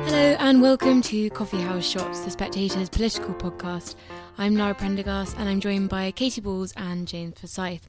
Hello and welcome to Coffee House Shots, the Spectator's political podcast. I'm Lara Prendergast and I'm joined by Katy Balls and James Forsyth.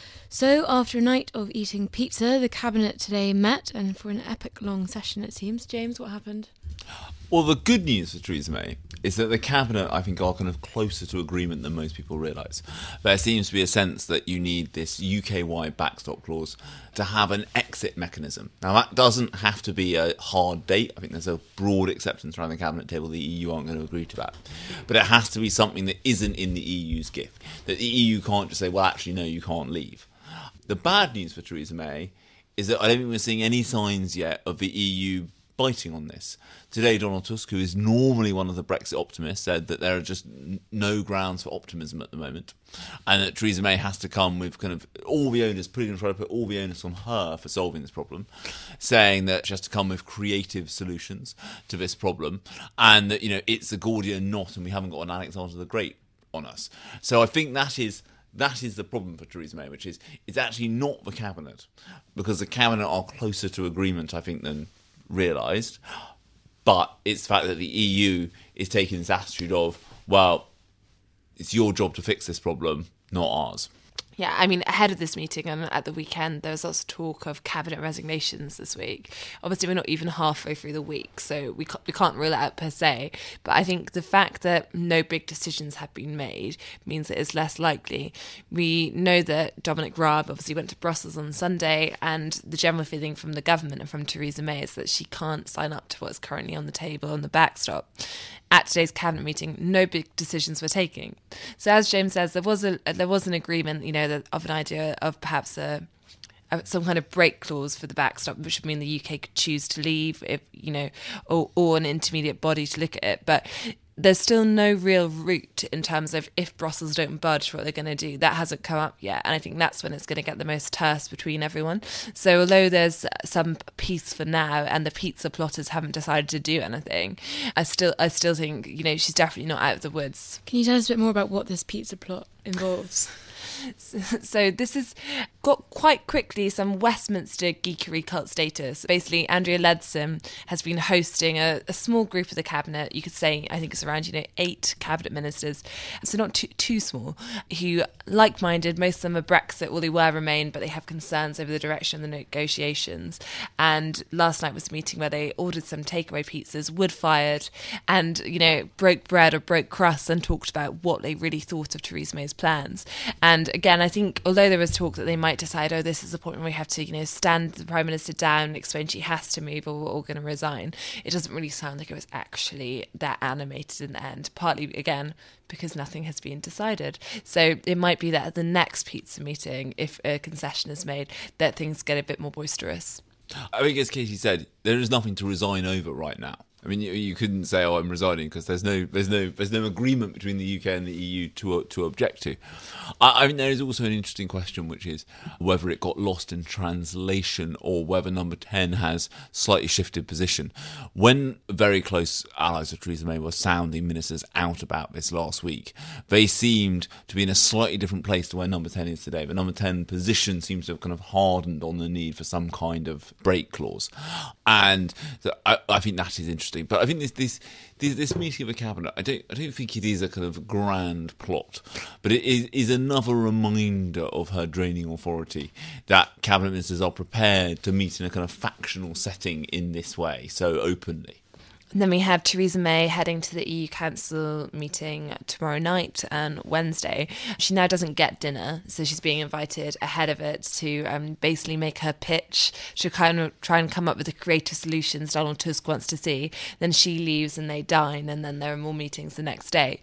So after a night of eating pizza, the Cabinet today met, and for an epic long session it seems. James, what happened? Well, the good news for Theresa May is that the Cabinet, I think, are kind of closer to agreement than most people realise. There seems to be a sense that you need this UK-wide backstop clause to have an exit mechanism. Now, that doesn't have to be a hard date. I think there's a broad acceptance around the Cabinet table the EU aren't going to agree to that. But it has to be something that isn't in the EU's gift. That the EU can't just say, well, actually, no, you can't leave. The bad news for Theresa May is that I don't think we're seeing any signs yet of the EU biting on this. Today, Donald Tusk, who is normally one of the Brexit optimists, said that there are just no grounds for optimism at the moment, and that Theresa May has to come with kind of all the onus, trying to put all the onus on her for solving this problem, saying that she has to come with creative solutions to this problem, and that, you know, it's a Gordian knot and we haven't got an Alexander the Great on us. So I think that is the problem for Theresa May, which is it's actually not the Cabinet, because the Cabinet are closer to agreement, I think, than realised, but it's the fact that the EU is taking this attitude of, well, it's your job to fix this problem, not ours. Yeah, I mean, ahead of this meeting and at the weekend, there was lots of talk of cabinet resignations this week. Obviously, we're not even halfway through the week, so we can't rule it out per se. But I think the fact that no big decisions have been made means that it's less likely. We know that Dominic Raab obviously went to Brussels on Sunday, and the general feeling from the government and from Theresa May is that she can't sign up to what's currently on the table on the backstop. At today's cabinet meeting, no big decisions were taken. So, as James says, there was an agreement, you know, of an idea of perhaps some kind of break clause for the backstop, which would mean the UK could choose to leave, if you know, or an intermediate body to look at it. But there's still no real route in terms of if Brussels don't budge, what they're going to do. That hasn't come up yet, and I think that's when it's going to get the most terse between everyone. So although there's some peace for now, and the pizza plotters haven't decided to do anything, I still think, you know, she's definitely not out of the woods. Can you tell us a bit more about what this pizza plot involves? So this has got quite quickly some Westminster geekery cult status. Basically, Andrea Leadsom has been hosting a small group of the cabinet. You could say, I think it's around 8 cabinet ministers, so not too small, who like-minded. Most of them are Brexit, well, they were Remain, but they have concerns over the direction of the negotiations. And last night was a meeting where they ordered some takeaway pizzas, wood-fired, and, you know, broke bread or broke crust and talked about what they really thought of Theresa May's plans. And again, I think although there was talk that they might decide, oh, this is the point where we have to, you know, stand the Prime Minister down and explain she has to move or we're all going to resign, it doesn't really sound like it was actually that animated in the end, partly, again, because nothing has been decided. So it might be that at the next pizza meeting, if a concession is made, that things get a bit more boisterous. I think, as Katie said, there is nothing to resign over right now. I mean, you couldn't say, "Oh, I'm resigning," because there's no agreement between the UK and the EU to object to. I mean, there is also an interesting question, which is whether it got lost in translation or whether Number 10 has slightly shifted position. When very close allies of Theresa May were sounding ministers out about this last week, they seemed to be in a slightly different place to where Number 10 is today. The Number 10 position seems to have kind of hardened on the need for some kind of break clause, and I think that is interesting. But I think this meeting of the cabinet, I don't think it is a kind of grand plot, but it is another reminder of her draining authority, that cabinet ministers are prepared to meet in a kind of factional setting in this way, so openly. And then we have Theresa May heading to the EU Council meeting tomorrow night and Wednesday. She now doesn't get dinner, so she's being invited ahead of it to basically make her pitch. She'll kind of try and come up with the creative solutions Donald Tusk wants to see. Then she leaves and they dine, and then there are more meetings the next day.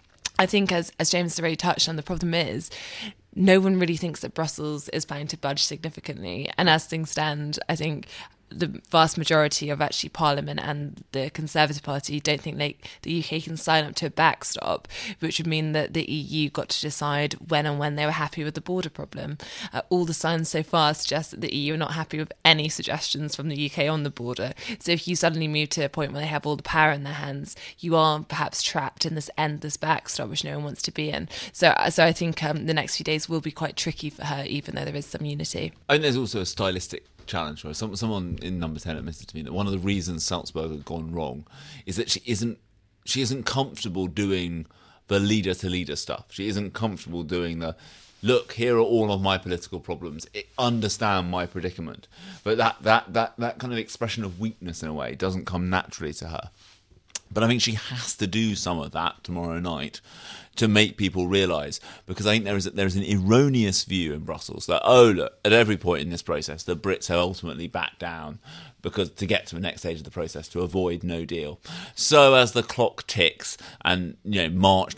I think, as James has already touched on, the problem is no one really thinks that Brussels is planning to budge significantly. And as things stand, I think the vast majority of actually Parliament and the Conservative Party don't think the UK can sign up to a backstop, which would mean that the EU got to decide when they were happy with the border problem. All the signs so far suggest that the EU are not happy with any suggestions from the UK on the border. So if you suddenly move to a point where they have all the power in their hands, you are perhaps trapped in this endless backstop which no one wants to be in. So I think the next few days will be quite tricky for her, even though there is some unity. I think there's also a stylistic challenge her. Someone in Number 10 admitted to me that one of the reasons Salzburg had gone wrong is that she isn't comfortable doing the leader-to-leader stuff. She isn't comfortable doing the, look, here are all of my political problems, understand my predicament. But that kind of expression of weakness, in a way, doesn't come naturally to her. But I think she has to do some of that tomorrow night to make people realise, because I think there is an erroneous view in Brussels that, oh, look, at every point in this process, the Brits have ultimately backed down because to get to the next stage of the process, to avoid no deal. So as the clock ticks and March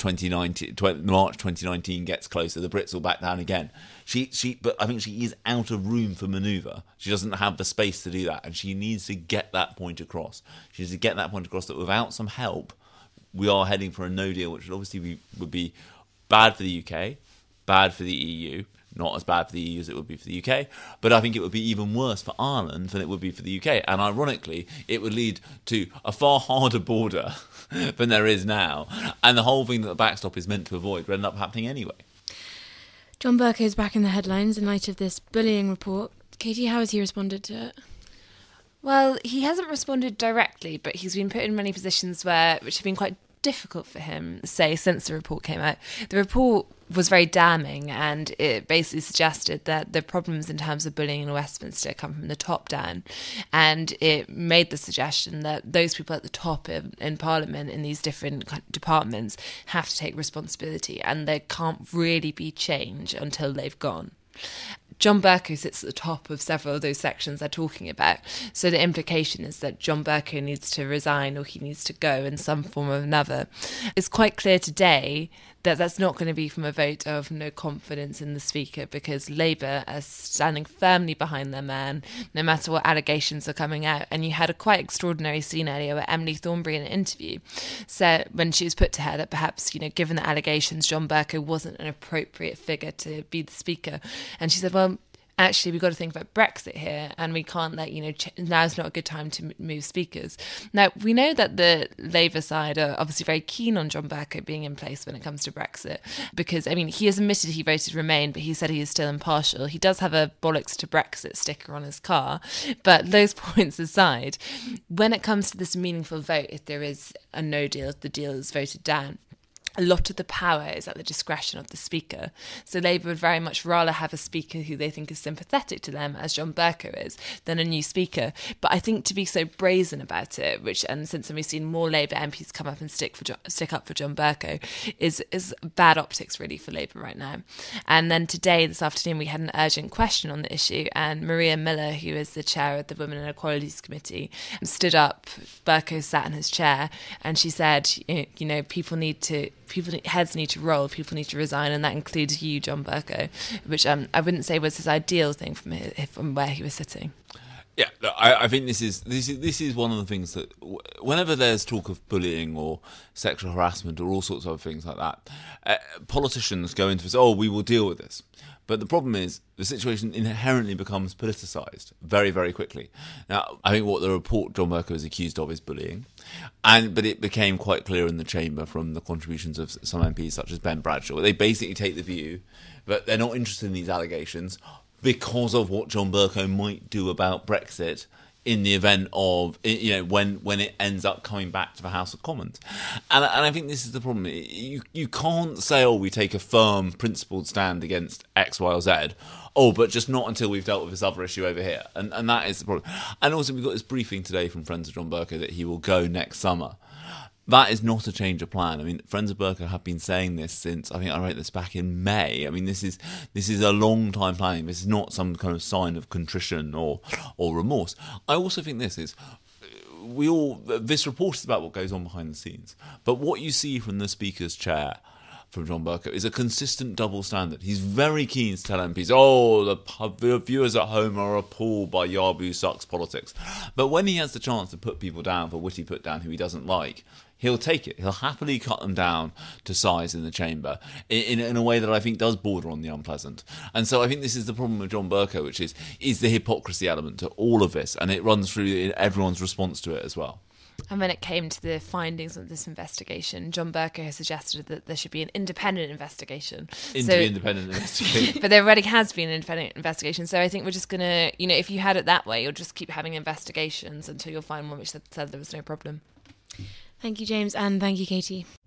2019 gets closer, the Brits will back down again. But I think she is out of room for manoeuvre. She doesn't have the space to do that, and she needs to get that point across. She needs to get that point across that without some help, we are heading for a no deal, which would obviously would be bad for the UK, bad for the EU, not as bad for the EU as it would be for the UK, but I think it would be even worse for Ireland than it would be for the UK. And ironically, it would lead to a far harder border than there is now. And the whole thing that the backstop is meant to avoid would end up happening anyway. John Bercow is back in the headlines in light of this bullying report. Katie, how has he responded to it? Well, he hasn't responded directly, but he's been put in many positions which have been quite difficult for him, say, since the report came out. The report was very damning, and it basically suggested that the problems in terms of bullying in Westminster come from the top down, and it made the suggestion that those people at the top in Parliament in these different departments have to take responsibility, and there can't really be change until they've gone. John Bercow sits at the top of several of those sections they're talking about. So the implication is that John Bercow needs to resign or he needs to go in some form or another. It's quite clear today that that's not going to be from a vote of no confidence in the Speaker, because Labour are standing firmly behind their man, no matter what allegations are coming out. And you had a quite extraordinary scene earlier where Emily Thornberry, in an interview, said, when she was put to her, that perhaps, given the allegations, John Bercow wasn't an appropriate figure to be the Speaker. And she said, well, actually, we've got to think about Brexit here, and we can't let, now's not a good time to move speakers. Now, we know that the Labour side are obviously very keen on John Bercow being in place when it comes to Brexit, because, he has admitted he voted Remain, but he said he is still impartial. He does have a bollocks to Brexit sticker on his car, but those points aside, when it comes to this meaningful vote, if there is a no deal, if the deal is voted down, a lot of the power is at the discretion of the Speaker. So Labour would very much rather have a Speaker who they think is sympathetic to them, as John Bercow is, than a new Speaker. But I think to be so brazen about it, and since we've seen more Labour MPs come up and stick up for John Bercow, is bad optics really for Labour right now. And then today, this afternoon, we had an urgent question on the issue, and Maria Miller, who is the chair of the Women and Equalities Committee, stood up. Bercow sat in his chair, and she said, heads need to roll, people need to resign, and that includes you, John Bercow, which I wouldn't say was his ideal thing from where he was sitting. Yeah, I think this is one of the things that whenever there's talk of bullying or sexual harassment or all sorts of other things like that, politicians go into this, we will deal with this. But the problem is the situation inherently becomes politicised very, very quickly. Now, I think what the report John Bercow is accused of is bullying, but it became quite clear in the chamber from the contributions of some MPs such as Ben Bradshaw. They basically take the view that they're not interested in these allegations because of what John Bercow might do about Brexit in the event of, when it ends up coming back to the House of Commons. And I think this is the problem. You can't say, we take a firm, principled stand against X, Y, or Z, but just not until we've dealt with this other issue over here. And that is the problem. And also, we've got this briefing today from Friends of John Bercow that he will go next summer. That is not a change of plan. Friends of Bercow have been saying this since, I think I wrote this back in May. This is a long time planning. This is not some kind of sign of contrition or remorse. I also think this report is about what goes on behind the scenes. But what you see from the Speaker's chair from John Bercow is a consistent double standard. He's very keen to tell MPs, the viewers at home are appalled by Yabu sucks politics. But when he has the chance to put people down for witty put down who he doesn't like, he'll take it. He'll happily cut them down to size in the chamber in a way that I think does border on the unpleasant. And so I think this is the problem with John Bercow, which is the hypocrisy element to all of this, and it runs through in everyone's response to it as well. And when it came to the findings of this investigation, John Bercow has suggested that there should be an independent investigation. Independent investigation. But there already has been an independent investigation. So I think we're just going to, if you had it that way, you'll just keep having investigations until you'll find one which said there was no problem. Thank you, James, and thank you, Katie.